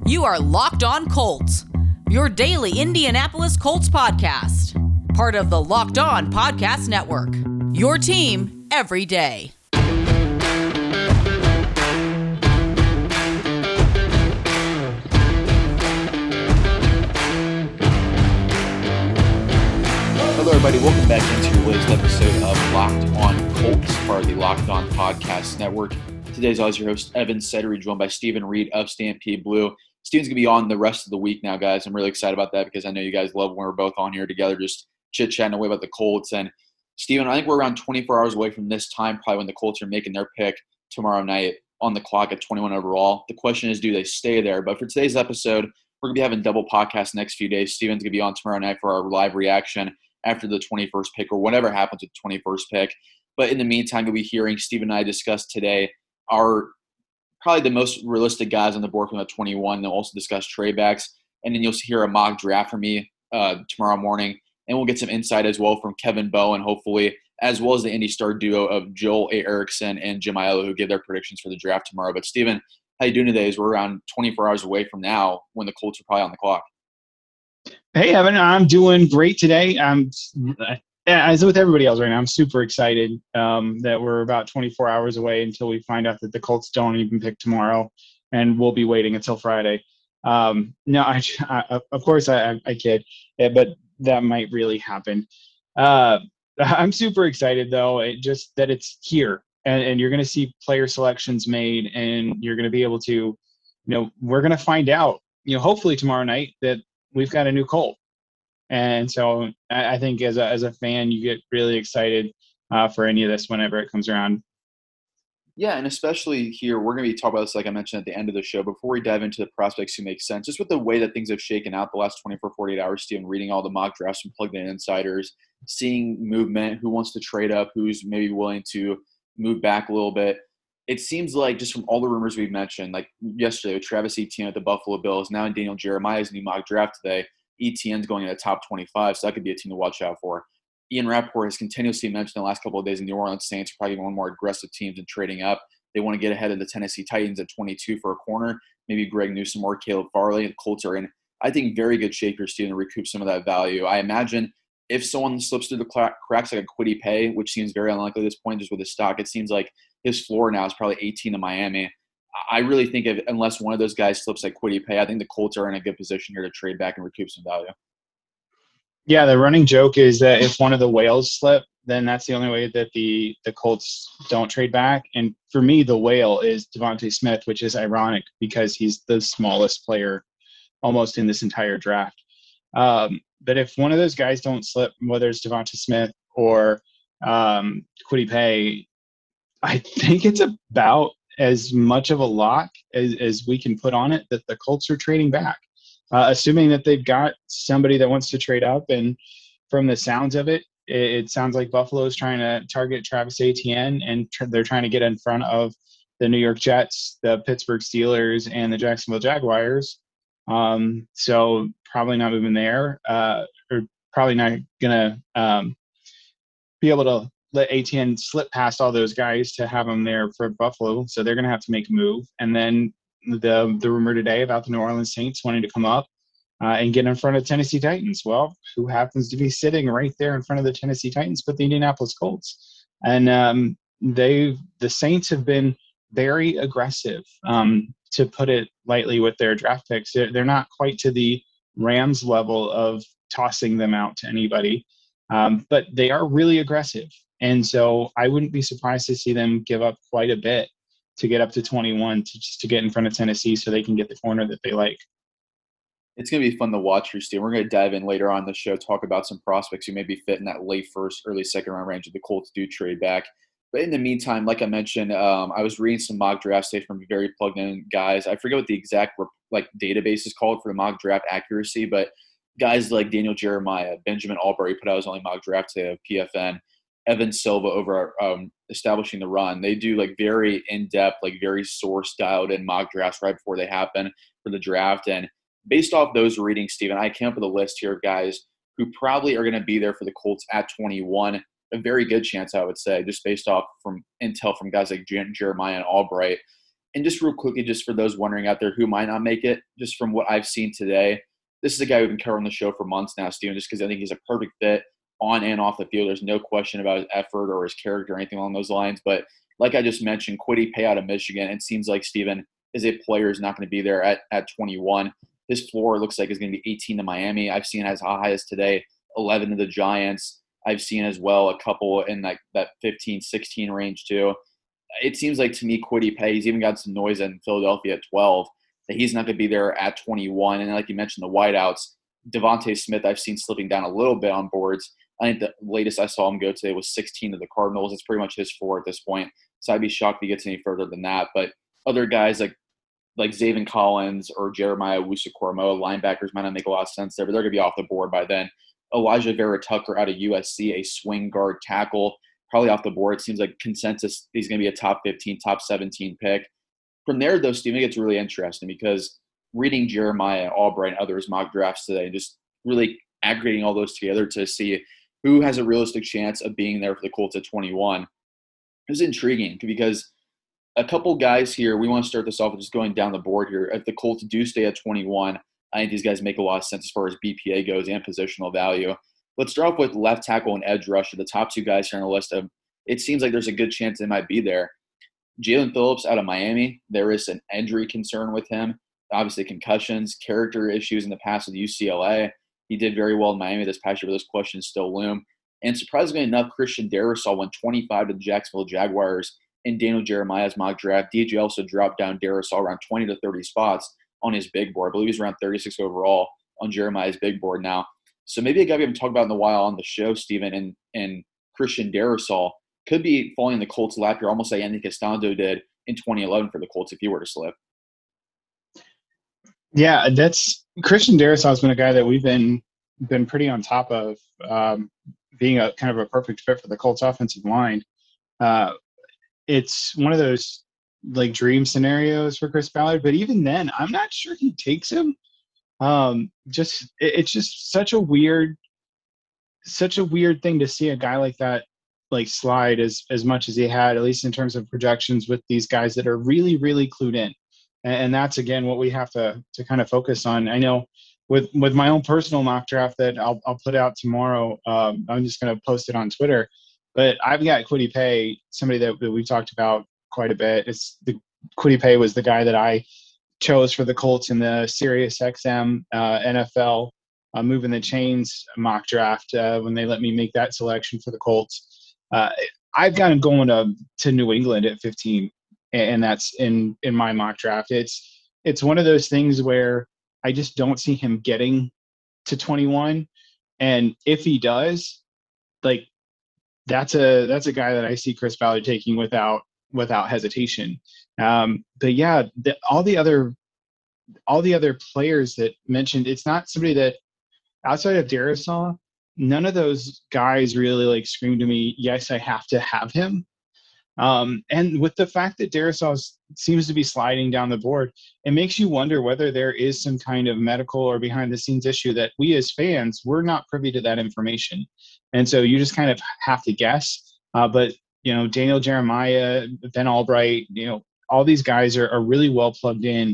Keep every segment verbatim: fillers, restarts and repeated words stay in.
You are Locked On Colts, your daily Indianapolis Colts podcast. Part of the Locked On Podcast Network, your team every day. Hello, everybody. Welcome back into your latest episode of Locked On Colts, part of the Locked On Podcast Network. Today's always your host, Evan Seddery, joined by Stephen Reed of Stampede Blue. Steven's going to be on the rest of the week now, guys. I'm really excited about that because I know you guys love when we're both on here together, just chit-chatting away about the Colts. And, Steven, I think we're around twenty-four hours away from this time, probably when the Colts are making their pick tomorrow night on the clock at twenty-one overall. The question is, do they stay there? But for today's episode, we're going to be having double podcasts the next few days. Steven's going to be on tomorrow night for our live reaction after the twenty-first pick or whatever happens with the twenty-first pick. But in the meantime, you'll be hearing Steve and I discuss today our probably the most realistic guys on the board from the twenty-one. They'll also discuss trade backs. And then you'll hear a mock draft from me uh, tomorrow morning. And we'll get some insight as well from Kevin Bowen, hopefully, as well as the Indy Star duo of Joel A. Erickson and Jim Aiello, who give their predictions for the draft tomorrow. But, Steven, how you doing today? As we're around twenty-four hours away from now when the Colts are probably on the clock. Hey, Evan, I'm doing great today. I'm, as with everybody else right now, I'm super excited um, that we're about twenty-four hours away until we find out that the Colts don't even pick tomorrow, and we'll be waiting until Friday. Um, no, I, I, of course I, I kid, but that might really happen. Uh, I'm super excited, though, it just that it's here, and, and you're going to see player selections made, and you're going to be able to, you know, we're going to find out, you know, hopefully tomorrow night that we've got a new Colt. And so I, I think as a, as a fan, you get really excited uh, for any of this whenever it comes around. Yeah, and especially here, we're going to be talking about this, like I mentioned at the end of the show, before we dive into the prospects who make sense, just with the way that things have shaken out the last twenty-four, forty-eight hours, Steve, reading all the mock drafts from Plugged In Insiders, seeing movement, who wants to trade up, who's maybe willing to move back a little bit. It seems like just from all the rumors we've mentioned, like yesterday with Travis Etienne at the Buffalo Bills, now in Daniel Jeremiah's new mock draft today, Etienne's going in the top twenty-five, so that could be a team to watch out for. Ian Rappaport has continuously mentioned in the last couple of days the New Orleans Saints are probably one of the more aggressive teams in trading up. They want to get ahead of the Tennessee Titans at twenty-two for a corner, maybe Greg Newsome or Caleb Farley. The Colts are in, I think, very good shape here, Steve, to recoup some of that value. I imagine if someone slips through the cracks like a Kwity Paye, which seems very unlikely at this point just with his stock, it seems like his floor now is probably eighteen to Miami. I really think if, unless one of those guys slips like Kwity Paye, I think the Colts are in a good position here to trade back and recoup some value. Yeah, the running joke is that if one of the whales slip, then that's the only way that the, the Colts don't trade back. And for me, the whale is Devontae Smith, which is ironic because he's the smallest player almost in this entire draft. Um, but if one of those guys don't slip, whether it's Devontae Smith or um, Kwity Paye, I think it's about as much of a lock as, as we can put on it that the Colts are trading back. Uh, assuming that they've got somebody that wants to trade up. And from the sounds of it, it, it sounds like Buffalo is trying to target Travis Etienne, and tr- they're trying to get in front of the New York Jets, the Pittsburgh Steelers, and the Jacksonville Jaguars. Um, so probably not moving there, uh, or probably not going to um, be able to let Etienne slip past all those guys to have him there for Buffalo. So they're going to have to make a move. And then the the rumor today about the New Orleans Saints wanting to come up uh, and get in front of Tennessee Titans. Well, who happens to be sitting right there in front of the Tennessee Titans but the Indianapolis Colts? And um, they the Saints have been very aggressive, um, to put it lightly, with their draft picks. They're, they're not quite to the Rams level of tossing them out to anybody, um, but they are really aggressive. And so I wouldn't be surprised to see them give up quite a bit to get up to twenty-one to just to get in front of Tennessee so they can get the corner that they like. It's going to be fun to watch here, Steve. We're going to dive in later on the show, talk about some prospects who may be fit in that late first, early second round range if the Colts do trade back. But in the meantime, like I mentioned, um, I was reading some mock drafts today from very plugged in guys. I forget what the exact like database is called for the mock draft accuracy, but guys like Daniel Jeremiah, Benjamin Albury put out his only mock draft today of P F N, Evan Silva over um, Establishing the Run. They do like very in-depth, like very source dialed in mock drafts right before they happen for the draft. And based off those readings, Stephen, I came up with a list here of guys who probably are going to be there for the Colts at twenty-one. A very good chance, I would say, just based off from intel from guys like Jeremiah and Albright. And just real quickly, just for those wondering out there who might not make it, just from what I've seen today, this is a guy we've been covering the show for months now, Steven, just because I think he's a perfect fit on and off the field. There's no question about his effort or his character or anything along those lines. But like I just mentioned, Kwity Paye out of Michigan, it seems like Steven is a player who's not going to be there at, at twenty-one. His floor looks like is going to be eighteen to Miami. I've seen as high as today, eleven to the Giants. I've seen as well a couple in like that fifteen, sixteen range too. It seems like to me, Kwity Paye, he's even got some noise in Philadelphia at twelve, that he's not going to be there at twenty-one. And like you mentioned, the wideouts, Devontae Smith, I've seen slipping down a little bit on boards. I think the latest I saw him go today was sixteen to the Cardinals. It's pretty much his floor at this point. So I'd be shocked if he gets any further than that. But other guys like like Zaven Collins or Jeremiah Owusu-Koramoah, linebackers might not make a lot of sense there, but they're going to be off the board by then. Elijah Vera-Tucker out of U S C, a swing guard tackle, probably off the board. It seems like consensus he's going to be a top fifteen, top seventeen pick. From there, though, Steven, it gets really interesting because reading Jeremiah, Albright, and others' mock drafts today, and just really aggregating all those together to see who has a realistic chance of being there for the Colts at twenty-one, it was intriguing because a couple guys here, we want to start this off with just going down the board here. If the Colts do stay at twenty-one, I think these guys make a lot of sense as far as B P A goes and positional value. Let's start off with left tackle and edge rusher, the top two guys here on the list. Of, it seems like there's a good chance they might be there. Jalen Phillips out of Miami, there is an injury concern with him. Obviously concussions, character issues in the past with U C L A. He did very well in Miami this past year, but those questions still loom. And surprisingly enough, Christian Darrisaw went twenty-five to the Jacksonville Jaguars in Daniel Jeremiah's mock draft. D J also dropped down Darrisaw around twenty to thirty spots on his big board. I believe he's around thirty-six overall on Jeremiah's big board now. So maybe a guy we haven't talked about in a while on the show, Steven, and, and Christian Darrisaw could be falling in the Colts' lap here, almost like Andy Castando did in twenty eleven for the Colts if he were to slip. Yeah, that's Christian Darrisaw has been a guy that we've been been pretty on top of, um, being a kind of a perfect fit for the Colts offensive line. Uh, it's one of those like dream scenarios for Chris Ballard, but even then, I'm not sure he takes him. Um, just it, it's just such a weird, such a weird thing to see a guy like that like slide as as much as he had, at least in terms of projections with these guys that are really really clued in. And that's, again, what we have to to kind of focus on. I know with with my own personal mock draft that I'll I'll put out tomorrow, um, I'm just going to post it on Twitter. But I've got Kwity Paye, somebody that, that we've talked about quite a bit. It's the Kwity Paye was the guy that I chose for the Colts in the Sirius X M uh, N F L uh, Moving the Chains mock draft uh, when they let me make that selection for the Colts. Uh, I've got him going to, to New England at fifteen. And that's in, in my mock draft. It's it's one of those things where I just don't see him getting to twenty-one. And if he does, like that's a that's a guy that I see Chris Ballard taking without without hesitation. Um, but yeah, the, all the other all the other players that mentioned, it's not somebody that outside of Darrisaw, none of those guys really like scream to me, yes, I have to have him. Um, and with the fact that Darrisaw seems to be sliding down the board, it makes you wonder whether there is some kind of medical or behind-the-scenes issue that we as fans, we're not privy to that information. And so you just kind of have to guess. Uh, but, you know, Daniel Jeremiah, Ben Albright, you know, all these guys are, are really well plugged in.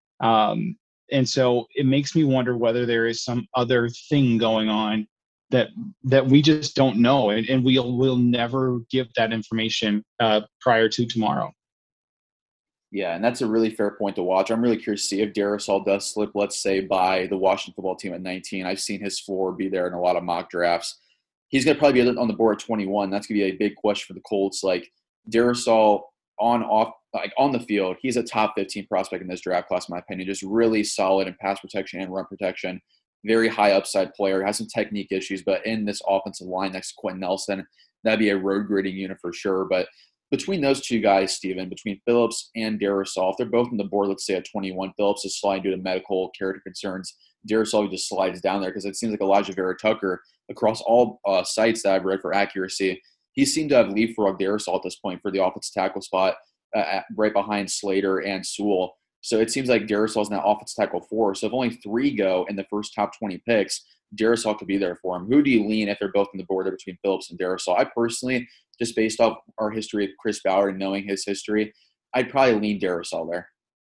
Um, and so it makes me wonder whether there is some other thing going on that that we just don't know, and, and we'll we'll never give that information uh, prior to tomorrow. Yeah, and that's a really fair point to watch. I'm really curious to see if Darrisaw does slip, let's say, by the Washington football team at nineteen. I've seen his floor be there in a lot of mock drafts. He's going to probably be on the board at twenty-one. That's going to be a big question for the Colts. Like, Darrisaw on off like on the field, he's a top fifteen prospect in this draft class, in my opinion. Just really solid in pass protection and run protection. Very high upside player, has some technique issues, but in this offensive line next to Quentin Nelson, that'd be a road grading unit for sure. But between those two guys, Steven, between Phillips and Darrisaw, if they're both on the board, let's say at twenty-one, Phillips is sliding due to medical character concerns. Darrisaw just slides down there because it seems like Elijah Vera-Tucker, across all uh, sites that I've read for accuracy, he seemed to have leapfrogged Darrisaw at this point for the offensive tackle spot, uh, at, right behind Slater and Sewell. So it seems like Darrisaw is now offensive tackle four. So if only three go in the first top twenty picks, Darrisaw could be there for him. Who do you lean if they're both on the board there between Phillips and Darrisaw? I personally, just based off our history of Chris Ballard and knowing his history, I'd probably lean Darrisaw there.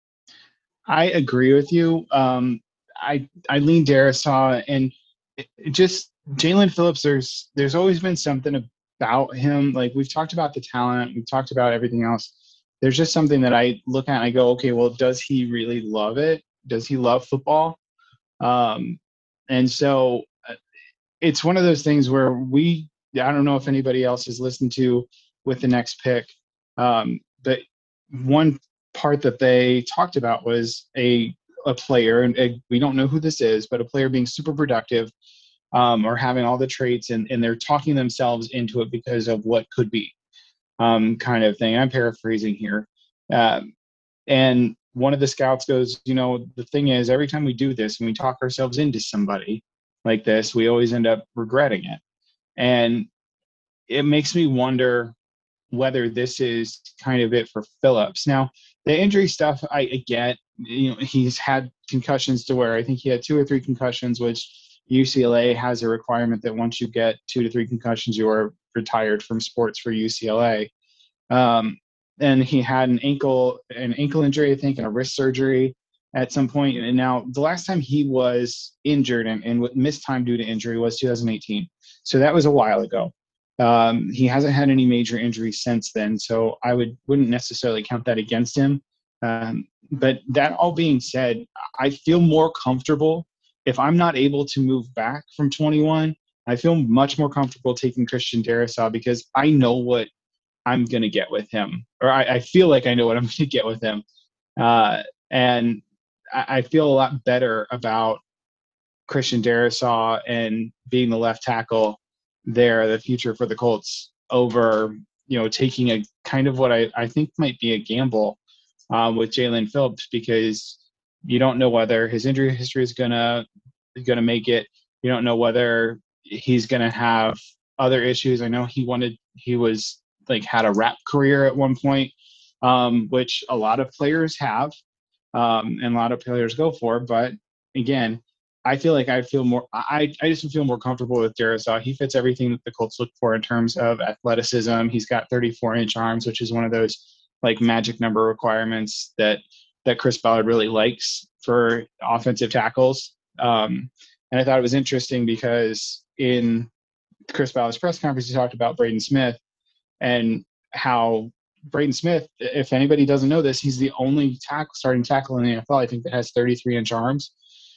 I agree with you. Um, I I lean Darrisaw, and it, it just Jalen Phillips. There's there's always been something about him. Like we've talked about the talent, we've talked about everything else. There's just something that I look at and I go, okay, well, does he really love it? Does he love football? Um, and so uh, it's one of those things where we. I don't know if anybody else has listened to with the next pick, um, but one part that they talked about was a a player, and a, we don't know who this is, but a player being super productive, um, or having all the traits, and, and they're talking themselves into it because of what could be, um, kind of thing. I'm paraphrasing here. Um, and one of the scouts goes, you know, the thing is, every time we do this and we talk ourselves into somebody like this, we always end up regretting it. And it makes me wonder whether this is kind of it for Phillips. Now, the injury stuff, I, I get. You know, he's had concussions to where I think he had two or three concussions, which U C L A has a requirement that once you get two to three concussions, you are retired from sports for U C L A. Um, and he had an ankle, an ankle injury, I think, and a wrist surgery at some point. And now the last time he was injured and, and missed time due to injury was two thousand eighteen. So that was a while ago. Um, he hasn't had any major injuries since then, so I would wouldn't necessarily count that against him. Um, but that all being said, I feel more comfortable if I'm not able to move back from twenty-one. I feel much more comfortable taking Christian Darrisaw because I know what I'm going to get with him, or I, I feel like I know what I'm going to get with him, uh, and I, I feel a lot better about Christian Darrisaw and being the left tackle there, the future for the Colts, over, you know, taking a kind of what I, I think might be a gamble um, with Jalen Phillips, because you don't know whether his injury history is gonna gonna make it. You don't know whether he's gonna have other issues. I know he wanted he was like had a rap career at one point, um, which a lot of players have, um, and a lot of players go for. But again, I feel like I feel more. I I just feel more comfortable with Darrisaw. He fits everything that the Colts look for in terms of athleticism. He's got thirty-four inch arms, which is one of those like magic number requirements that that Chris Ballard really likes for offensive tackles. Um, and I thought it was interesting because in Chris Ballard's press conference, he talked about Braden Smith and how Braden Smith, if anybody doesn't know this, he's the only tackle, starting tackle in the N F L, I think, that has thirty-three inch arms.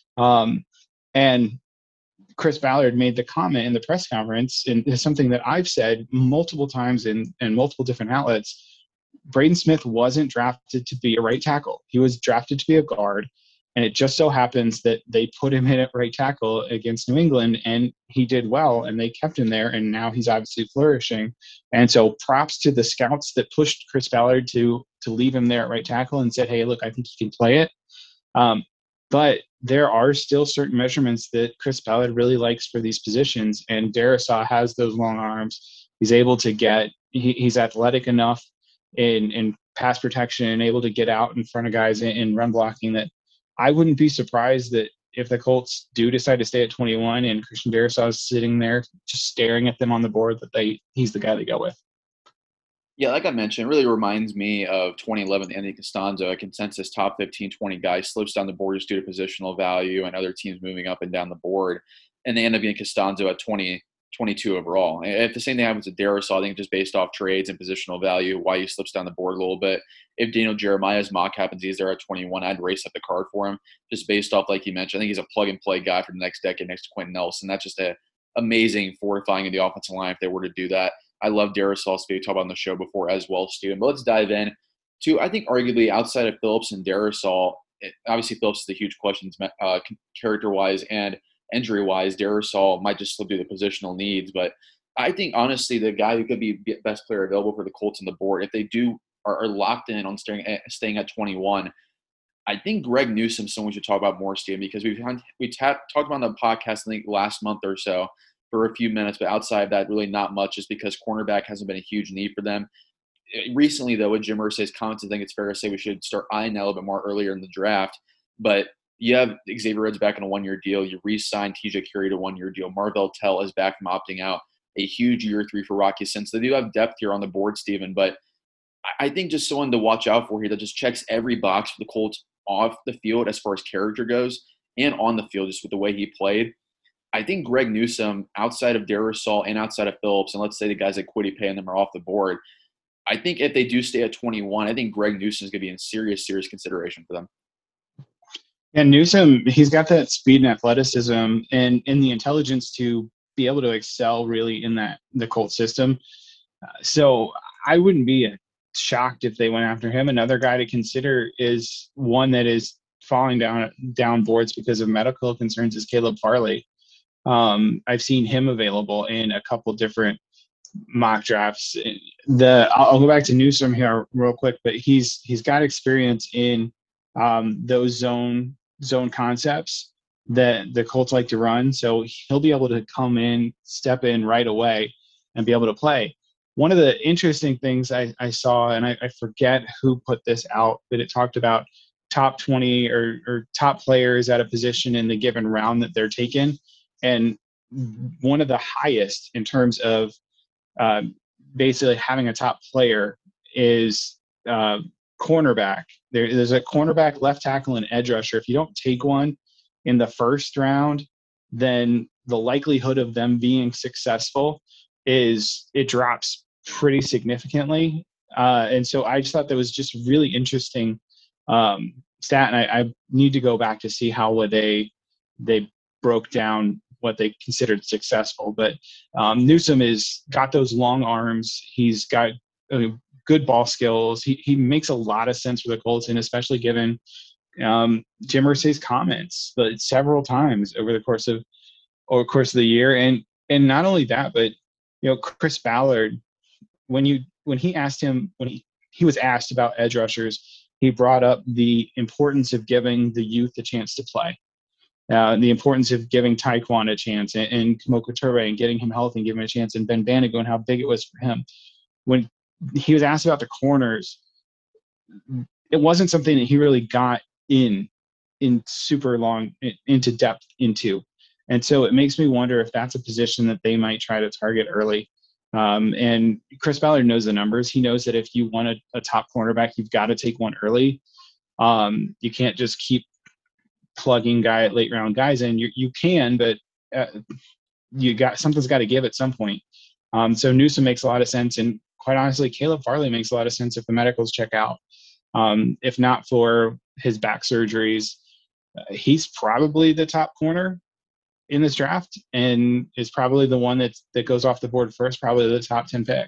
Um, and Chris Ballard made the comment in the press conference, and it's something that I've said multiple times in, in multiple different outlets. Braden Smith wasn't drafted to be a right tackle. He was drafted to be a guard. And it just so happens that they put him in at right tackle against New England, and he did well, and they kept him there, and now he's obviously flourishing. And so props to the scouts that pushed Chris Ballard to to leave him there at right tackle and said, hey, look, I think he can play it. Um, but there are still certain measurements that Chris Ballard really likes for these positions, and Darrisaw has those long arms. He's able to get he, – he's athletic enough in, in pass protection and able to get out in front of guys in, in run blocking that I wouldn't be surprised that if the Colts do decide to stay at twenty-one and Christian Darrisaw is sitting there just staring at them on the board, that they he's the guy they go with. Yeah, like I mentioned, it really reminds me of twenty eleven Anthony Costanzo, a consensus top fifteen, twenty guy, slips down the board just due to positional value and other teams moving up and down the board. And they end up getting Costanzo at twenty, twenty-two overall. And if the same thing happens to Darrisaw, I think just based off trades and positional value, why he slips down the board a little bit. If Daniel Jeremiah's mock happens, he's there at twenty-one, I'd race up the card for him just based off, like you mentioned. I think he's a plug-and-play guy for the next decade next to Quentin Nelson. That's just a amazing fortifying of the offensive line if they were to do that. I love Darrisaw, so we talked about on the show before as well, Steven. But let's dive in to, I think, arguably outside of Phillips and Darrisaw, obviously Phillips is the huge questions uh, character-wise and injury-wise. Darrisaw might just slip through the positional needs. But I think, honestly, the guy who could be best player available for the Colts on the board, if they do are, are locked in on staying at, staying at twenty-one, I think Greg Newsome's someone we should talk about more, Steven, because we've we ta- talked about on the podcast, I think, last month or so for a few minutes, but outside of that, really not much, just because cornerback hasn't been a huge need for them. Recently, though, with Jim Irsay's comments, I think it's fair to say we should start eyeing that a little bit more earlier in the draft. But you have Xavier Rhodes back in a one-year deal. You re-signed T J Carey to a one-year deal. Marvell Tell is back from opting out. A huge year three for Rocky Since. They do have depth here on the board, Steven, but I think just someone to watch out for here that just checks every box for the Colts off the field as far as character goes and on the field just with the way he played. I think Greg Newsome, outside of Darrisaw and outside of Phillips, and let's say the guys like Kwity Paye and them are off the board, I think if they do stay at twenty-one, I think Greg Newsome is going to be in serious, serious consideration for them. And Newsome, he's got that speed and athleticism and, and the intelligence to be able to excel really in that the Colts system. Uh, so I wouldn't be shocked if they went after him. Another guy to consider is one that is falling down down boards because of medical concerns is Caleb Farley. Um, I've seen him available in a couple different mock drafts. The I'll, I'll go back to Newsome here real quick, but he's he's got experience in um, those zone zone concepts that the Colts like to run. So he'll be able to come in, step in right away, and be able to play. One of the interesting things I, I saw, and I, I forget who put this out, but it talked about top twenty or, or top players at a position in the given round that they're taken. And one of the highest in terms of uh, basically having a top player is uh, cornerback. There, there's a cornerback, left tackle, and edge rusher. If you don't take one in the first round, then the likelihood of them being successful is it drops pretty significantly. Uh, and so I just thought that was just really interesting um, stat. And I, I need to go back to see how they they broke down what they considered successful. But um, Newsome is got those long arms. He's got uh, good ball skills. He he makes a lot of sense for the Colts, and especially given um, Jim Irsay's comments, but several times over the course of over the course of the year. And and not only that, but you know, Chris Ballard, when you when he asked him when he, he was asked about edge rushers, he brought up the importance of giving the youth a chance to play. Uh, the importance of giving Tyquan a chance and, and Kemoko Turay and getting him healthy and giving him a chance, and Ben Banogu and how big it was for him. When he was asked about the corners, it wasn't something that he really got in in super long in, into depth into. And so it makes me wonder if that's a position that they might try to target early. Um, and Chris Ballard knows the numbers. He knows that if you want a, a top cornerback, you've got to take one early. Um, you can't just keep plugging guy late round guys in. You you can, but uh, you got something's got to give at some point. Um, so Newsome makes a lot of sense, and quite honestly, Caleb Farley makes a lot of sense if the medicals check out. Um, if not for his back surgeries, uh, he's probably the top corner in this draft, and is probably the one that that goes off the board first, probably the top ten pick.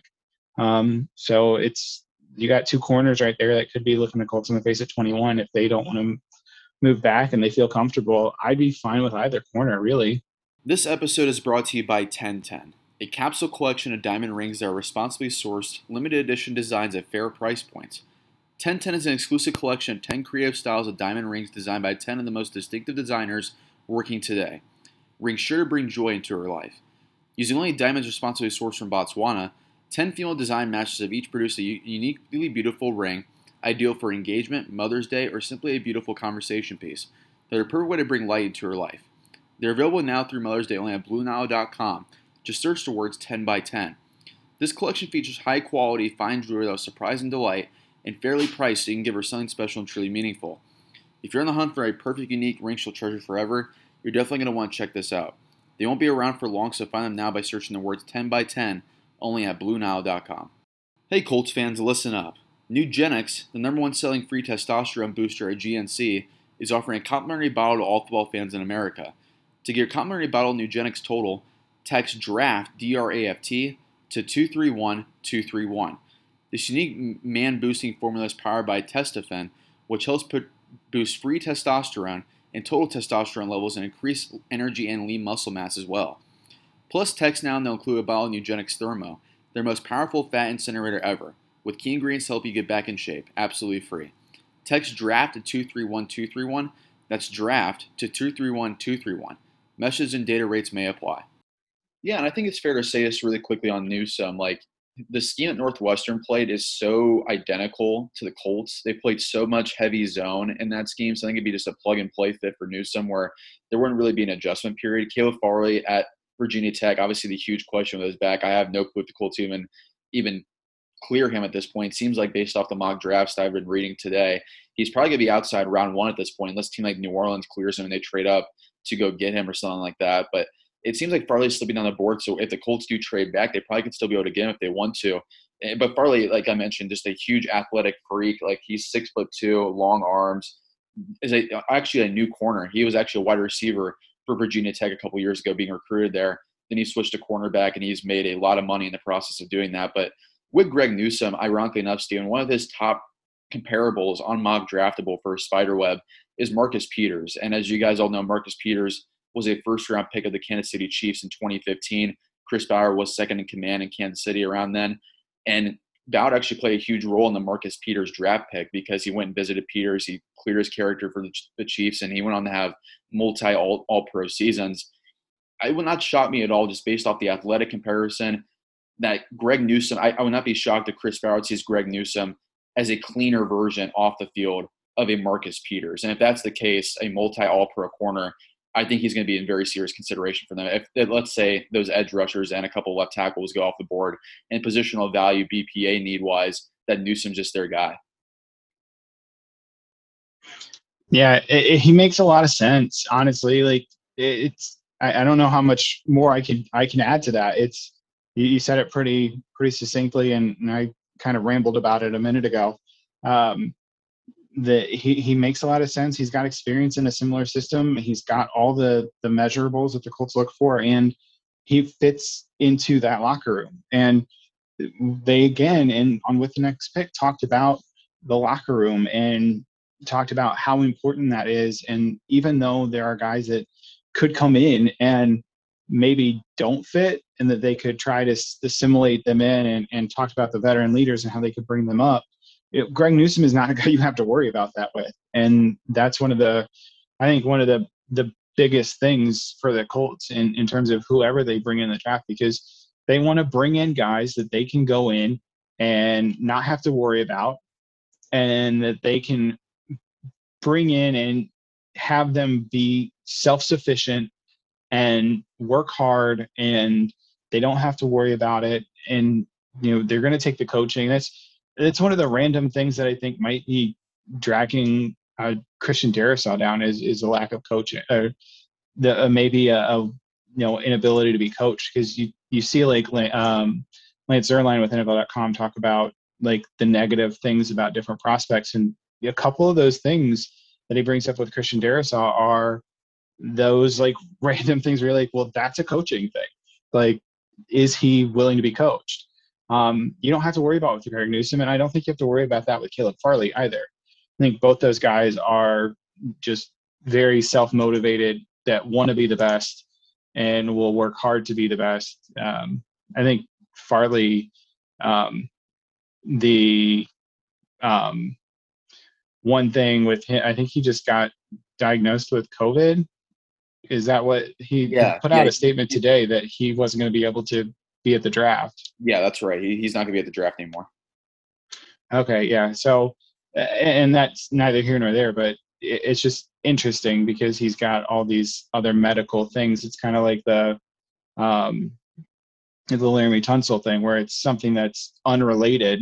Um, so it's you got two corners right there that could be looking the Colts in the face at twenty-one if they don't want to move back and they feel comfortable. I'd be fine with either corner, really. This episode is brought to you by ten ten, a capsule collection of diamond rings that are responsibly sourced, limited edition designs at fair price points. ten ten is an exclusive collection of ten creative styles of diamond rings designed by ten of the most distinctive designers working today. Rings sure to bring joy into her life. Using only diamonds responsibly sourced from Botswana, ten female design matches have each produced a uniquely beautiful ring, ideal for engagement, Mother's Day, or simply a beautiful conversation piece. They're a perfect way to bring light into her life. They're available now through Mother's Day only at Blue Nile dot com. Just search the words ten by ten. This collection features high-quality, fine jewelry that will surprise and delight, and fairly priced so you can give her something special and truly meaningful. If you're on the hunt for a perfect, unique ring she'll treasure forever, you're definitely going to want to check this out. They won't be around for long, so find them now by searching the words ten by ten only at Blue Nile dot com. Hey Colts fans, listen up. Nugenix, the number one selling free testosterone booster at G N C, is offering a complimentary bottle to all football fans in America. To get your complimentary bottle of Nugenix Total, text DRAFT, D R A F T, to two three one two three one. This unique man-boosting formula is powered by Testofen, which helps put, boost free testosterone and total testosterone levels and increase energy and lean muscle mass as well. Plus, text now and they'll include a bottle of Nugenix Thermo, their most powerful fat incinerator ever, with key ingredients to help you get back in shape, absolutely free. Text DRAFT to two three one two three one. That's DRAFT to two three one two three one. Message and data rates may apply. Yeah, and I think it's fair to say this really quickly on Newsome. Like, the scheme that Northwestern played is so identical to the Colts. They played so much heavy zone in that scheme, so I think it'd be just a plug-and-play fit for Newsome where there wouldn't really be an adjustment period. Caleb Farley at Virginia Tech, obviously the huge question with his back. I have no clue if the Colts even, even clear him at this point. It seems like based off the mock drafts that I've been reading today, he's probably going to be outside round one at this point, unless a team like New Orleans clears him and they trade up to go get him or something like that. But it seems like Farley's slipping on the board. So if the Colts do trade back, they probably could still be able to get him if they want to. But Farley, like I mentioned, just a huge athletic freak. Like he's six foot two, long arms. Is a, actually a new corner. He was actually a wide receiver for Virginia Tech a couple years ago, being recruited there. Then he switched to cornerback, and he's made a lot of money in the process of doing that. But with Greg Newsome, ironically enough, Steven, one of his top comparables on mock draftable for Spiderweb is Marcus Peters. And as you guys all know, Marcus Peters was a first-round pick of the Kansas City Chiefs in twenty fifteen. Chris Bauer was second in command in Kansas City around then. And Bauer actually played a huge role in the Marcus Peters draft pick because he went and visited Peters. He cleared his character for the Chiefs, and he went on to have multi all, all pro seasons. It would not shock me at all, just based off the athletic comparison, that Greg Newsome, I, I would not be shocked if Chris Bauer sees Greg Newsome as a cleaner version off the field of a Marcus Peters. And if that's the case, a multi all pro corner, I think he's going to be in very serious consideration for them. If, if let's say those edge rushers and a couple left tackles go off the board, and positional value B P A need wise, that Newsome's just their guy. Yeah, it, it, he makes a lot of sense. Honestly, like it, it's, I, I don't know how much more I can I can add to that. It's you, you said it pretty pretty succinctly, and, and I kind of rambled about it a minute ago. Um, The, he, he makes a lot of sense. He's got experience in a similar system. He's got all the, the measurables that the Colts look for, and he fits into that locker room. And they, again, and on With the Next Pick, talked about the locker room and talked about how important that is. And even though there are guys that could come in and maybe don't fit, and that they could try to assimilate them in, and, and talked about the veteran leaders and how they could bring them up, It, Greg Newsome is not a guy you have to worry about that with. And that's one of the, I think one of the, the biggest things for the Colts in, in terms of whoever they bring in the draft, because they want to bring in guys that they can go in and not have to worry about, and that they can bring in and have them be self-sufficient and work hard, and they don't have to worry about it. And, you know, they're going to take the coaching. That's, It's one of the random things that I think might be dragging uh, Christian Darrisaw down is is a lack of coaching, or the uh, maybe a, a you know inability to be coached. Because you you see like um, Lance Zierlein with N F L dot com talk about like the negative things about different prospects, and a couple of those things that he brings up with Christian Darrisaw are those like random things where you're like, well, that's a coaching thing. Like, is he willing to be coached? Um, you don't have to worry about with Greg Newsome, and I don't think you have to worry about that with Caleb Farley either. I think both those guys are just very self-motivated, that want to be the best and will work hard to be the best. Um, I think Farley, um, the um, one thing with him, I think he just got diagnosed with COVID. Is that what he, yeah, he put yeah, out a statement today that he wasn't going to be able to be at the draft? Yeah, that's right. He, he's not going to be at the draft anymore. Okay, yeah. So, and that's neither here nor there, but it's just interesting because he's got all these other medical things. It's kind of like the um, the Laremy Tunsil thing, where it's something that's unrelated.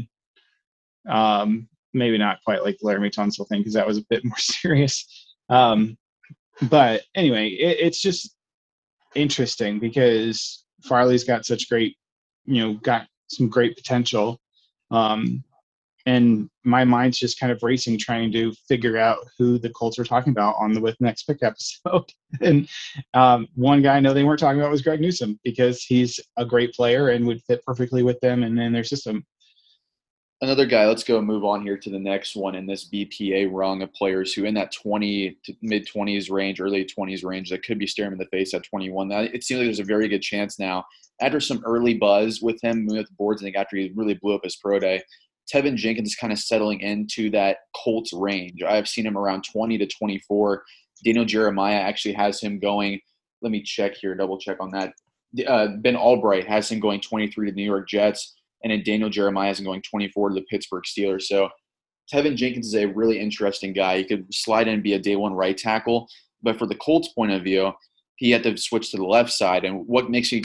Um, maybe not quite like the Laremy Tunsil thing, because that was a bit more serious. Um, but anyway, it, it's just interesting because Farley's got such great, you know, got some great potential. Um, and my mind's just kind of racing, trying to figure out who the Colts are talking about on the With Next Pick episode. And um, one guy I know they weren't talking about was Greg Newsome, because he's a great player and would fit perfectly with them and in their system. Another guy, let's go move on here to the next one in this B P A rung of players who in that twenty to mid-twenties range, early twenties range, that could be staring him in the face at twenty-one. Now, it seems like there's a very good chance now, after some early buzz with him, moving up the boards, I think after he really blew up his pro day, Tevin Jenkins is kind of settling into that Colts range. I've seen him around twenty to twenty-four. Daniel Jeremiah actually has him going, let me check here, double check on that. Uh, Ben Albright has him going twenty-three to the New York Jets. And then Daniel Jeremiah is going twenty-four to the Pittsburgh Steelers. So Tevin Jenkins is a really interesting guy. He could slide in and be a day one right tackle. But for the Colts' point of view, he had to switch to the left side. And what makes me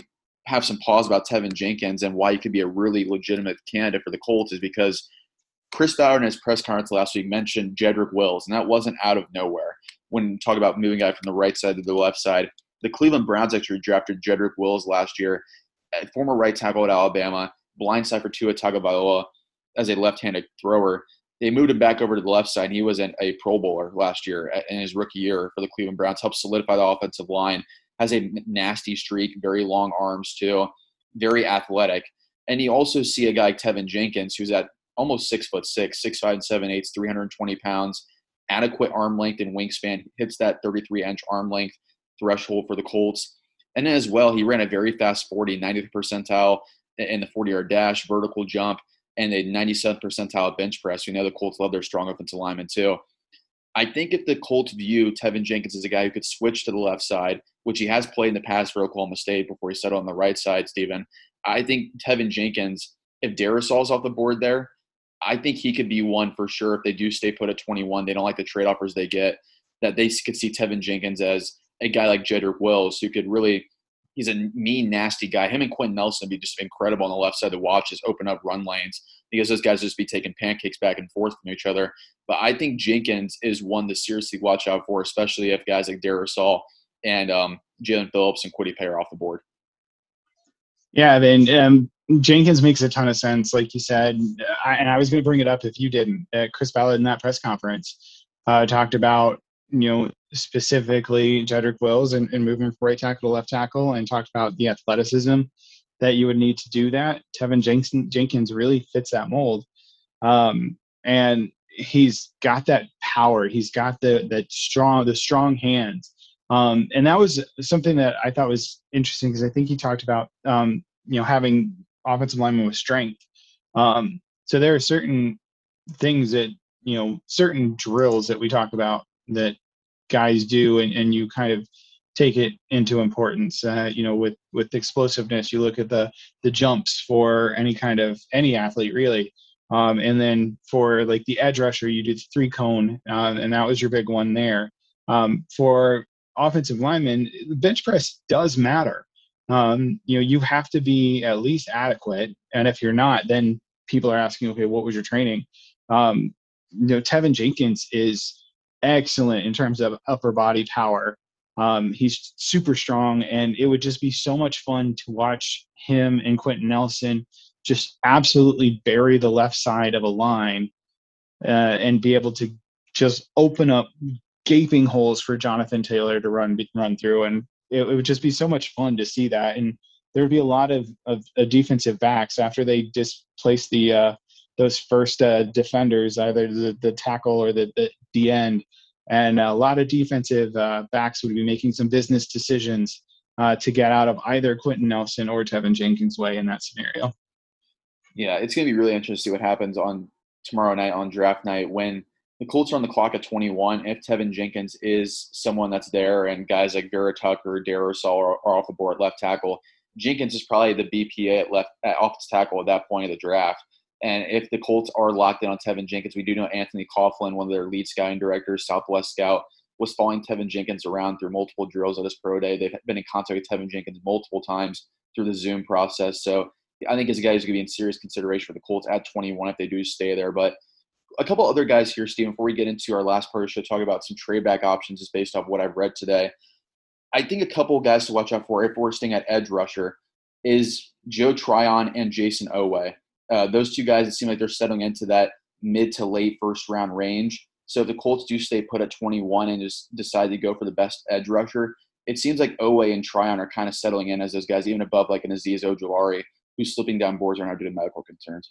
have some pause about Tevin Jenkins and why he could be a really legitimate candidate for the Colts is because Chris Ballard in his press conference last week mentioned Jedrick Wills, and that wasn't out of nowhere. When talking about moving guy from the right side to the left side, the Cleveland Browns actually drafted Jedrick Wills last year, a former right tackle at Alabama, blindside for Tua Tagovailoa as a left-handed thrower. They moved him back over to the left side. He was an, a Pro Bowler last year in his rookie year for the Cleveland Browns, helped solidify the offensive line, has a nasty streak, very long arms too, very athletic. And you also see a guy like Tevin Jenkins, who's at almost six foot six, six five and seven eighths, three hundred twenty pounds, adequate arm length and wingspan, hits that thirty-three inch arm length threshold for the Colts. And then as well, he ran a very fast forty, ninetieth percentile in the forty-yard dash, vertical jump, and a ninety-seventh percentile bench press. We know the Colts love their strong offensive linemen too. I think if the Colts view Tevin Jenkins as a guy who could switch to the left side, which he has played in the past for Oklahoma State before he settled on the right side, Stephen, I think Tevin Jenkins, if Darisaul's off the board there, I think he could be one for sure if they do stay put at twenty-one. They don't like the trade offers they get, that they could see Tevin Jenkins as a guy like Jedrick Wills who could really – he's a mean, nasty guy. Him and Quentin Nelson would be just incredible on the left side to watch, just open up run lanes because those guys just be taking pancakes back and forth from each other. But I think Jenkins is one to seriously watch out for, especially if guys like Darisaul and um, Jalen Phillips and Kwity Paye are off the board. Yeah, then um, Jenkins makes a ton of sense, like you said. I, and I was going to bring it up if you didn't. Uh, Chris Ballard in that press conference uh, talked about, you know, specifically Jedrick Wills and, and moving from right tackle to left tackle, and talked about the athleticism that you would need to do that. Tevin Jenkins, Jenkins really fits that mold. Um, and he's got that power. He's got the the strong the strong hands. Um, and that was something that I thought was interesting because I think he talked about, um, you know, having offensive linemen with strength. Um, so there are certain things that, you know, certain drills that we talk about that guys do, and, and you kind of take it into importance. Uh, you know, with, with explosiveness, you look at the, the jumps for any kind of, any athlete really. Um, and then for like the edge rusher, you do the three cone, uh, and that was your big one there. Um, for offensive linemen, the bench press does matter. Um, you know, you have to be at least adequate. And if you're not, then people are asking, okay, what was your training? Um, you know, Tevin Jenkins is excellent in terms of upper body power. Um, he's super strong, and it would just be so much fun to watch him and Quentin Nelson just absolutely bury the left side of a line uh, and be able to just open up gaping holes for Jonathan Taylor to run run through. And it, it would just be so much fun to see that. And there would be a lot of, of uh, defensive backs after they displace the uh, those first uh, defenders, either the, the tackle or the, the, the end. And a lot of defensive uh, backs would be making some business decisions uh, to get out of either Quentin Nelson or Tevin Jenkins' way in that scenario. Yeah, it's going to be really interesting to see what happens on tomorrow night on draft night when the Colts are on the clock at twenty-one. If Tevin Jenkins is someone that's there and guys like Vera Tucker, Darisaul are, are off the board at left tackle, Jenkins is probably the B P A at left at offensive tackle at that point of the draft. And if the Colts are locked in on Tevin Jenkins, we do know Anthony Coughlin, one of their lead scouting directors, Southwest Scout, was following Tevin Jenkins around through multiple drills at his pro day. They've been in contact with Tevin Jenkins multiple times through the Zoom process. So I think he's a guy who's going to be in serious consideration for the Colts at twenty-one if they do stay there. But a couple other guys here, Steve, before we get into our last part of the show, talk about some trade back options just based off what I've read today. I think a couple of guys to watch out for if we're staying at edge rusher is Joe Tryon and Jason Oweh. Uh, those two guys, it seem like they're settling into that mid to late first round range. So if the Colts do stay put at twenty-one and just decide to go for the best edge rusher, it seems like Oweh and Tryon are kind of settling in as those guys, even above like an Azeez Ojulari, who's slipping down boards right now due to medical concerns.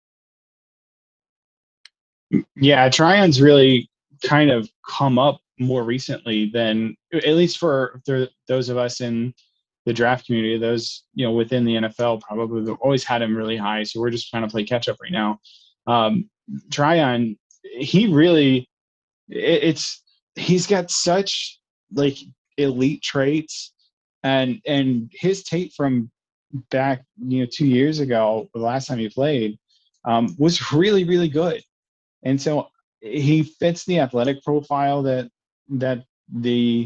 Yeah, Tryon's really kind of come up more recently than, at least for the, those of us in the draft community, those, you know, within the N F L probably have always had him really high. So we're just trying to play catch up right now. Um, Tryon, he really, it, it's, he's got such like elite traits, and, and his tape from back, you know, two years ago, the last time he played, um, was really, really good. And so he fits the athletic profile that, that the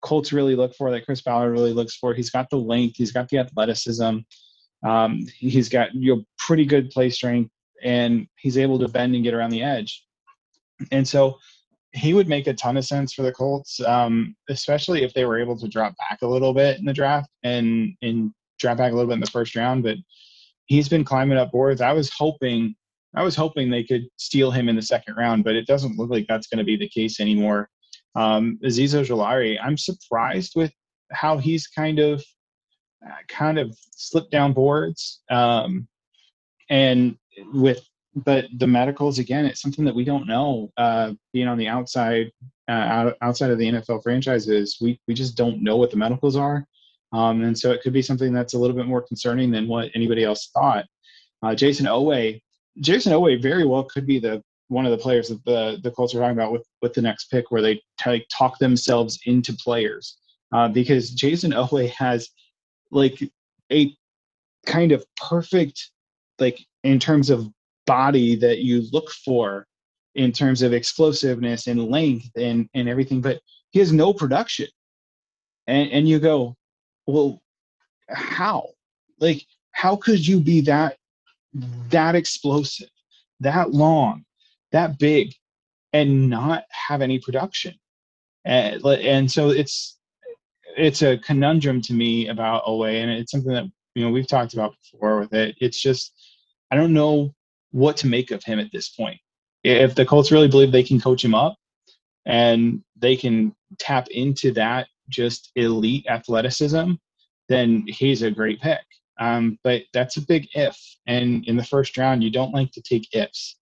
Colts really look for, that Chris Ballard really looks for. He's got the length, he's got the athleticism, um, he's got you know pretty good play strength, and he's able to bend and get around the edge. And so he would make a ton of sense for the Colts, um, especially if they were able to drop back a little bit in the draft and and drop back a little bit in the first round. But he's been climbing up boards. I was hoping, I was hoping they could steal him in the second round, but it doesn't look like that's going to be the case anymore. Um, Azeez Ojulari, I'm surprised with how he's kind of, uh, kind of slipped down boards, um, and with, but the medicals, again, it's something that we don't know. Uh, being on the outside, uh, out, outside of the N F L franchises, we we just don't know what the medicals are. Um, and so it could be something that's a little bit more concerning than what anybody else thought. Uh, Jayson Oweh, Jayson Oweh very well could be the one of the players that the, the Colts are talking about with, with the next pick, where they t- talk themselves into players. Uh, because Jayson Oweh has like a kind of perfect, like in terms of body that you look for in terms of explosiveness and length and, and everything, but he has no production. And, and you go, well, how? Like, how could you be that that explosive, that long, that big, and not have any production? And, and so it's it's a conundrum to me about Oweh, and it's something that you know we've talked about before with it. It's just I don't know what to make of him at this point. If the Colts really believe they can coach him up and they can tap into that just elite athleticism, then he's a great pick. Um, but that's a big if. And in the first round, you don't like to take ifs.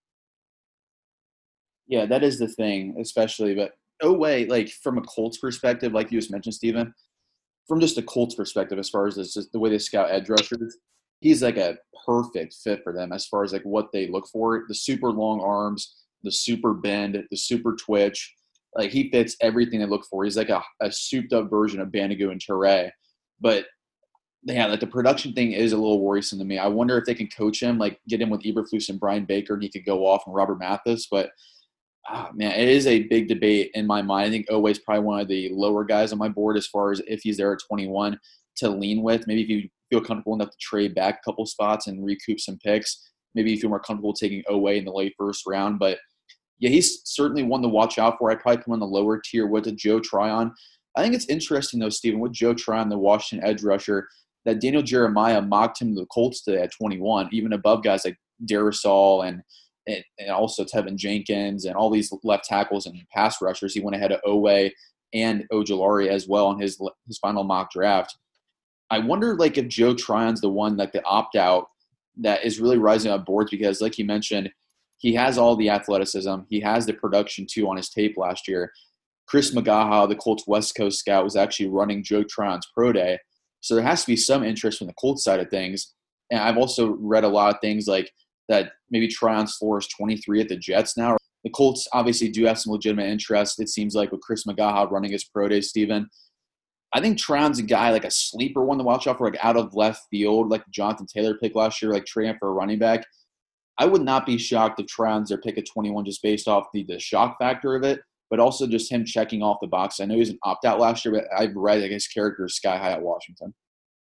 Yeah, that is the thing, especially. But Oweh, like from a Colts perspective, like you just mentioned, Steven, from just a Colts perspective, as far as this, the way they scout edge rushers, he's like a perfect fit for them as far as like what they look for. The super long arms, the super bend, the super twitch. Like he fits everything they look for. He's like a, a souped up version of Banogu and Toure. But yeah, like the production thing is a little worrisome to me. I wonder if they can coach him, like get him with Eberflus and Brian Baker, and he could go off, and Robert Mathis. But oh, man, it is a big debate in my mind. I think Oweh is probably one of the lower guys on my board as far as if he's there at twenty-one to lean with. Maybe if you feel comfortable enough to trade back a couple spots and recoup some picks, maybe you feel more comfortable taking Oweh in the late first round. But yeah, he's certainly one to watch out for. I'd probably put him on the lower tier with a Joe Tryon. I think it's interesting, though, Steven, with Joe Tryon, the Washington edge rusher, that Daniel Jeremiah mocked him to the Colts today at twenty-one, even above guys like Darrisaw and, and and also Tevin Jenkins and all these left tackles and pass rushers. He went ahead of Oweh and Ojulari as well in his his final mock draft. I wonder, like, if Joe Tryon's the one, like the opt-out that is really rising on boards because, like you mentioned, he has all the athleticism. He has the production, too, on his tape last year. Chris Magaha, the Colts West Coast scout, was actually running Joe Tryon's pro day. So there has to be some interest from the Colts side of things. And I've also read a lot of things like that maybe Tryon's floor is twenty-three at the Jets now. The Colts obviously do have some legitimate interest, it seems like, with Chris Magaha running his pro day, Steven. I think Tryon's a guy, like a sleeper one to watch out for, like out of left field, like Jonathan Taylor pick last year, like trading for a running back. I would not be shocked if Tryon's their pick at twenty-one just based off the, the shock factor of it, but also just him checking off the box. I know he was an opt-out last year, but I've read like, his character is sky high at Washington.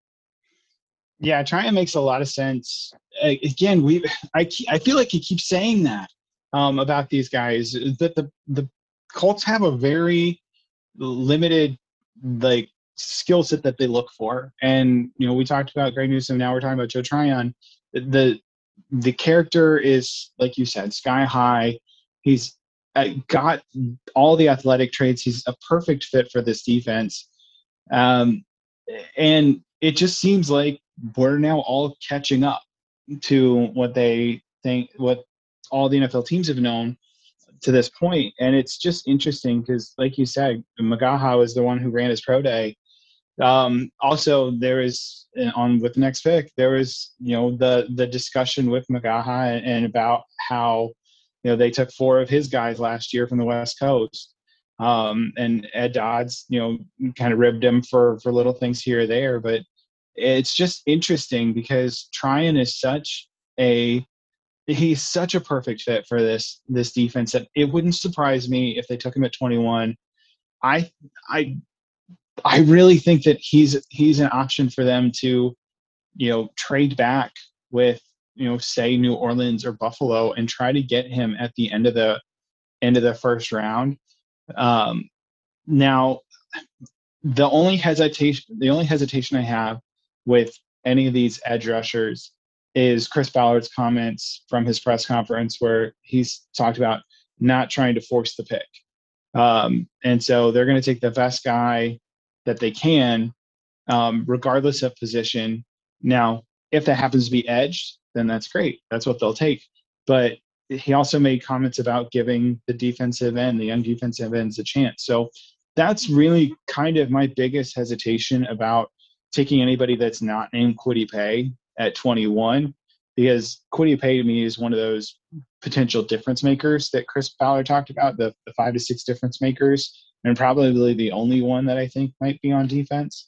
Yeah, Tryon makes a lot of sense. Uh, again, we I I feel like he keeps saying that um, about these guys, that the the Colts have a very limited like skill set that they look for. And you know, we talked about Greg Newsome. Now we're talking about Joe Tryon. The the character is, like you said, sky high. He's got all the athletic traits. He's a perfect fit for this defense. Um, and it just seems like we're now all catching up to what they think, what all the N F L teams have known to this point. And it's just interesting because, like you said, Magaha was the one who ran his pro day. Um, also, there is on with the next pick, there was, you know, the the discussion with Magaha and, and about how, you know, they took four of his guys last year from the West Coast. Um, and Ed Dodds, you know, kind of ribbed him for, for little things here or there. But it's just interesting because Tryon is such a – he's such a perfect fit for this this defense that it wouldn't surprise me if they took him at twenty-one. I I I really think that he's he's an option for them to, you know, trade back with, you know, say New Orleans or Buffalo and try to get him at the end of the end of the first round. Um, now, the only hesitation the only hesitation I have with any of these edge rushers is Chris Ballard's comments from his press conference where he's talked about not trying to force the pick. Um, and so they're going to take the best guy that they can, um, regardless of position. Now, if that happens to be edge, then that's great. That's what they'll take. But he also made comments about giving the defensive end, the young defensive ends, a chance. So that's really kind of my biggest hesitation about taking anybody that's not named Kwity Paye at twenty-one, because Kwity Paye to me is one of those potential difference makers that Chris Ballard talked about, the, the five to six difference makers, and probably the only one that I think might be on defense.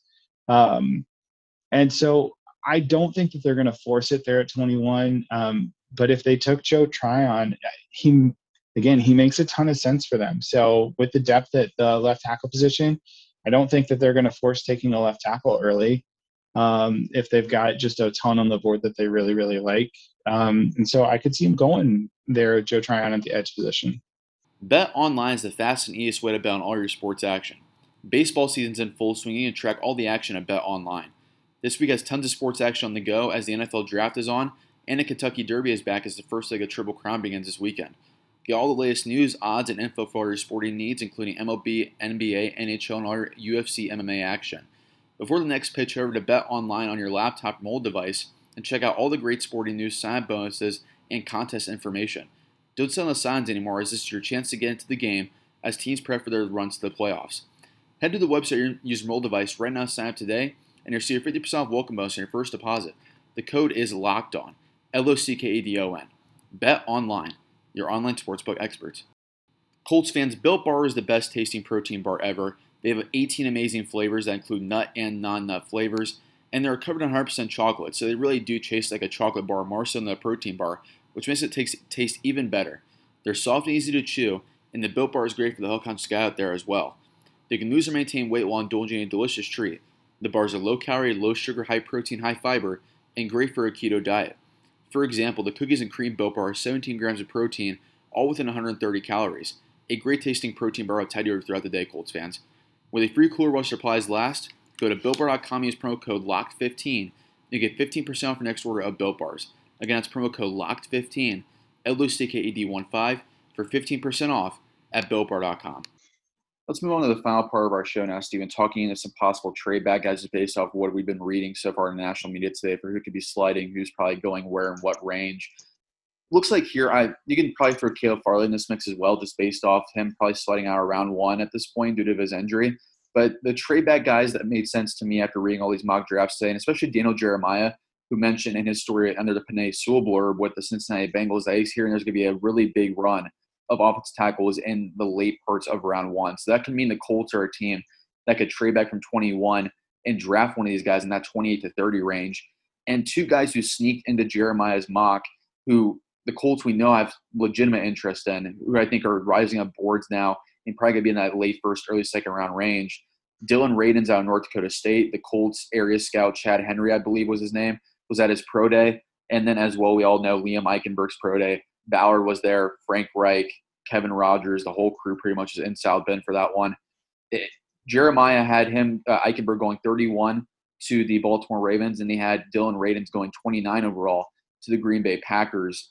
Um, and so I don't think that they're going to force it there at twenty-one. Um, but if they took Joe Tryon, he, again, he makes a ton of sense for them. So with the depth at the left tackle position, I don't think that they're going to force taking a left tackle early um, if they've got just a ton on the board that they really, really like. Um, and so I could see him going there, Joe Tryon at the edge position. BetOnline is the fast and easiest way to bet on all your sports action. Baseball season's in full swing and track all the action at BetOnline. This week has tons of sports action on the go as the N F L Draft is on, and the Kentucky Derby is back as the first leg of Triple Crown begins this weekend. Get all the latest news, odds, and info for all your sporting needs, including M L B, N B A, N H L, and all your U F C M M A action. Before the next pitch, head over to BetOnline on your laptop or mobile device and check out all the great sporting news, sign-up bonuses, and contest information. Don't sit on the sidelines anymore, as this is your chance to get into the game as teams prep for their runs to the playoffs. Head to the website or use your mobile device right now to sign up today, and you'll see your fifty percent off welcome bonus on your first deposit. The code is LOCKEDON, L O C K E D O N. BetOnline, your online sportsbook experts. Colts fans, Built Bar is the best tasting protein bar ever. They have eighteen amazing flavors that include nut and non-nut flavors, and they're covered in one hundred percent chocolate, so they really do taste like a chocolate bar more so than a protein bar, which makes it taste, taste even better. They're soft and easy to chew, and the Built Bar is great for the health-conscious guy out there as well. They can lose or maintain weight while indulging in a delicious treat. The bars are low-calorie, low-sugar, high-protein, high-fiber, and great for a keto diet. For example, the cookies and cream Built Bar are seventeen grams of protein, all within one hundred thirty calories. A great-tasting protein bar will tide you over throughout the day, Colts fans. With a free cooler while supplies last, go to built bar dot com and use promo code locked fifteen. You get fifteen percent off your next order of Built Bars. Again, that's promo code locked fifteen, L O C K E D one five, for fifteen percent off at built bar dot com. Let's move on to the final part of our show now, Stephen, talking into some possible trade back guys based off of what we've been reading so far in the national media today for who could be sliding, who's probably going where and what range. Looks like here, I you can probably throw Caleb Farley in this mix as well, just based off him probably sliding out around one at this point due to his injury. But the trade back guys that made sense to me after reading all these mock drafts today, and especially Daniel Jeremiah, who mentioned in his story under the Penei Sewell blurb with the Cincinnati Bengals that he's hearing there's going to be a really big run of offensive tackles in the late parts of round one. So that could mean the Colts are a team that could trade back from twenty-one and draft one of these guys in that twenty-eight to thirty range. And two guys who sneaked into Jeremiah's mock, who the Colts we know have legitimate interest in, who I think are rising up boards now and probably going to be in that late first, early second round range. Dylan Radins out of North Dakota State, the Colts area scout Chad Henry, I believe was his name, was at his pro day. And then as well, we all know Liam Eichenberg's pro day. Ballard was there, Frank Reich, Kevin Rogers, the whole crew pretty much is in South Bend for that one. It, Jeremiah had him, uh, Eichenberg going thirty-one to the Baltimore Ravens, and he had Dylan Radins going twenty-nine overall to the Green Bay Packers.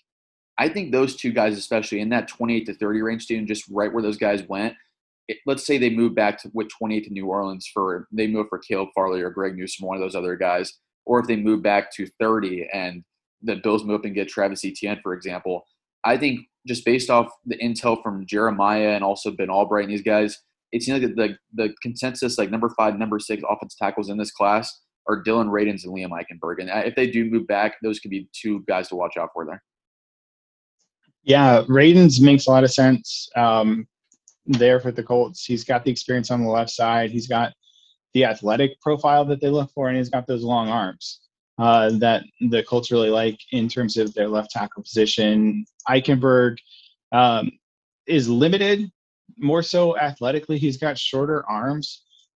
I think those two guys, especially in that twenty-eight to thirty range, Stephen, just right where those guys went, it, let's say they move back to, with twenty-eight to New Orleans for – they move for Caleb Farley or Greg Newsome, one of those other guys, or if they move back to thirty and the Bills move up and get Travis Etienne, for example. I think just based off the intel from Jeremiah and also Ben Albright and these guys, it seems like the, the consensus, like number five, number six offensive tackles in this class are Dylan Radins and Liam Eichenberg. And if they do move back, those could be two guys to watch out for there. Yeah, Radins makes a lot of sense um, there for the Colts. He's got the experience on the left side. He's got the athletic profile that they look for, and he's got those long arms uh, that the Colts really like in terms of their left tackle position. Eichenberg um, is limited more so athletically. He's got shorter arms,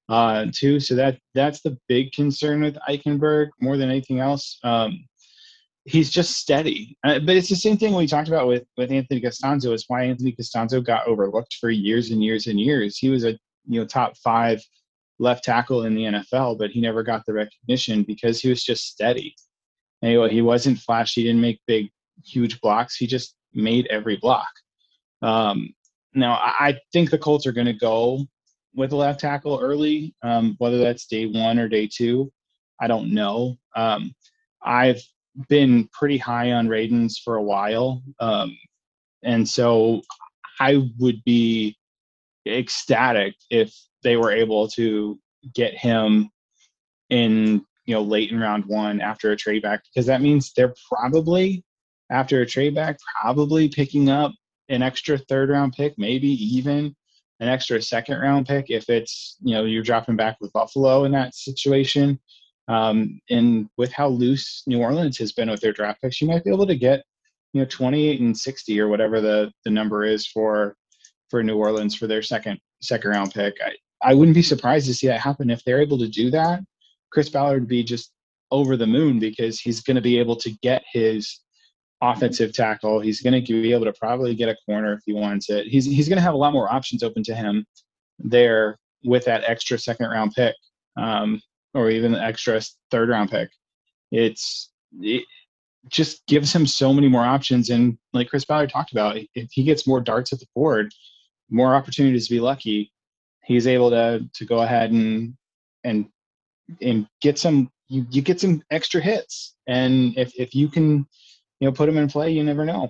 uh, too. So that that's the big concern with Eichenberg more than anything else. Um, he's just steady, uh, but it's the same thing we talked about with with Anthony Costanzo. It's why Anthony Costanzo got overlooked for years and years and years. He was a you know top five left tackle in the N F L, but he never got the recognition because he was just steady. Anyway, he wasn't flashy. He didn't make big, huge blocks. He just made every block. Um, now, I think the Colts are going to go with a left tackle early, um, whether that's day one or day two. I don't know. Um, I've been pretty high on Radunz for a while. Um, and so I would be ecstatic if they were able to get him in, you know, late in round one after a trade back, because that means they're probably, after a trade back, probably picking up an extra third round pick, maybe even an extra second round pick if it's, you know, you're dropping back with Buffalo in that situation. Um, and with how loose New Orleans has been with their draft picks, you might be able to get, you know, twenty-eight and sixty or whatever the, the number is for, for New Orleans for their second, second round pick. I, I wouldn't be surprised to see that happen. If they're able to do that, Chris Ballard would be just over the moon because he's going to be able to get his offensive tackle. He's going to be able to probably get a corner if he wants it. He's he's going to have a lot more options open to him there with that extra second round pick, um, or even the extra third round pick. It's it just gives him so many more options. And like Chris Ballard talked about, if he gets more darts at the board, more opportunities to be lucky, he's able to to go ahead and and and get some you, you get some extra hits. And if if you can, you know, put them in play, you never know.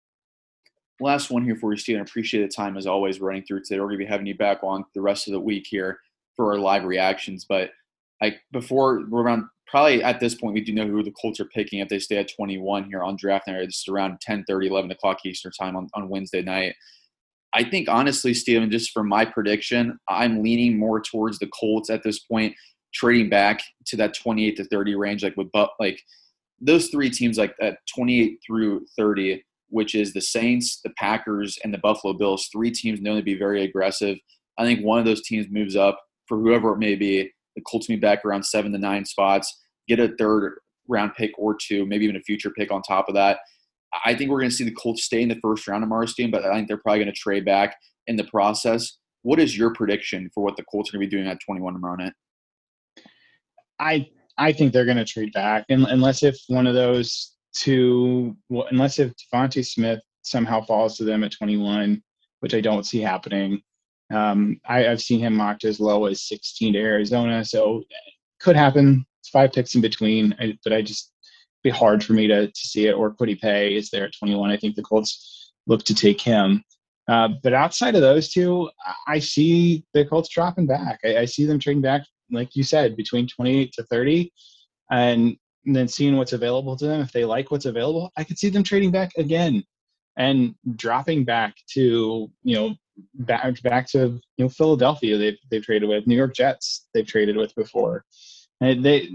Last one here for you, Steven. Appreciate the time as always running through today. We're going to be having you back on the rest of the week here for our live reactions. But like before we're around, probably at this point, we do know who the Colts are picking if they stay at twenty-one here on draft night. This is around ten thirty, eleven o'clock Eastern time on, on Wednesday night. I think honestly, Steven, just from my prediction, I'm leaning more towards the Colts at this point, trading back to that twenty-eight to thirty range, like with like those three teams, like at twenty-eight through thirty, which is the Saints, the Packers, and the Buffalo Bills. Three teams known to be very aggressive. I think one of those teams moves up for whoever it may be. The Colts move back around seven to nine spots, get a third round pick or two, maybe even a future pick on top of that. I think we're going to see the Colts stay in the first round of Mars team, but I think they're probably going to trade back in the process. What is your prediction for what the Colts are going to be doing at twenty-one tomorrow night? I I think they're going to trade back, and unless if one of those two, well, unless if Devontae Smith somehow falls to them at twenty-one, which I don't see happening. Um, I, I've seen him mocked as low as sixteen to Arizona, so could happen. It's five picks in between, I, but I just be hard for me to, to see it. Or Kwity Paye is there at twenty-one. I think the Colts look to take him. Uh, but outside of those two, I see the Colts dropping back. I, I see them trading back, like you said, between twenty-eight to thirty, and then seeing what's available to them. If they like what's available, I could see them trading back again and dropping back to, you know, back back to, you know, Philadelphia. They've they've traded with New York Jets. They've traded with before. And they,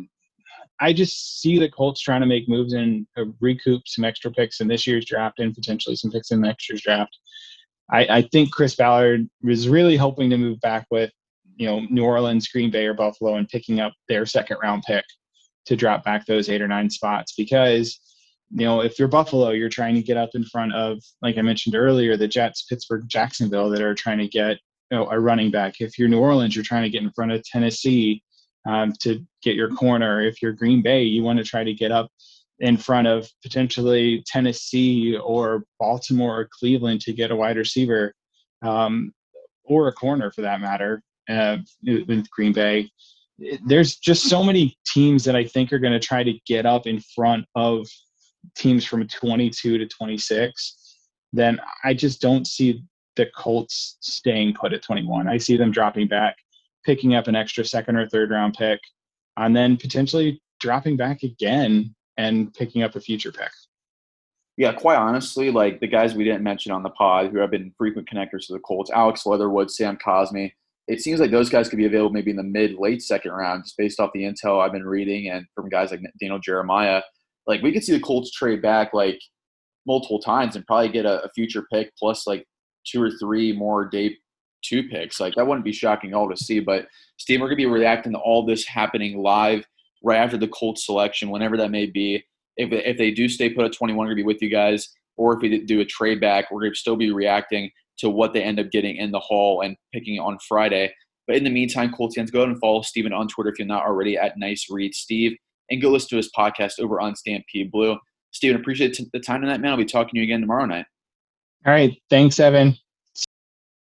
I just see the Colts trying to make moves and uh, recoup some extra picks in this year's draft and potentially some picks in next year's draft. I, I think Chris Ballard was really hoping to move back with, you know, New Orleans, Green Bay, or Buffalo, and picking up their second round pick to drop back those eight or nine spots. Because, you know, if you're Buffalo, you're trying to get up in front of, like I mentioned earlier, the Jets, Pittsburgh, Jacksonville that are trying to get, you know, a running back. If you're New Orleans, you're trying to get in front of Tennessee um, to get your corner. If you're Green Bay, you want to try to get up in front of potentially Tennessee or Baltimore or Cleveland to get a wide receiver um, or a corner for that matter uh, with Green Bay. There's just so many teams that I think are going to try to get up in front of teams from twenty-two to twenty-six. Then I just don't see the Colts staying put at twenty-one. I see them dropping back, picking up an extra second or third round pick, and then potentially dropping back again and picking up a future pick. Yeah, quite honestly, like the guys we didn't mention on the pod who have been frequent connectors to the Colts, Alex Leatherwood, Sam Cosmi, it seems like those guys could be available maybe in the mid, late second round, just based off the intel I've been reading and from guys like Daniel Jeremiah. Like we could see the Colts trade back like multiple times and probably get a, a future pick plus like two or three more day two picks. Like, that wouldn't be shocking at all to see. But, Steve, we're going to be reacting to all this happening live right after the Colts selection, whenever that may be. If, if they do stay put at twenty-one, we're going to be with you guys. Or if we do a trade back, we're going to still be reacting to what they end up getting in the haul and picking on Friday. But in the meantime, Colts fans, go ahead and follow Steven on Twitter if you're not already at Nice Read Steve, and go listen to his podcast over on Stampede Blue. Steven, appreciate the time tonight, man. I'll be talking to you again tomorrow night. All right. Thanks, Evan.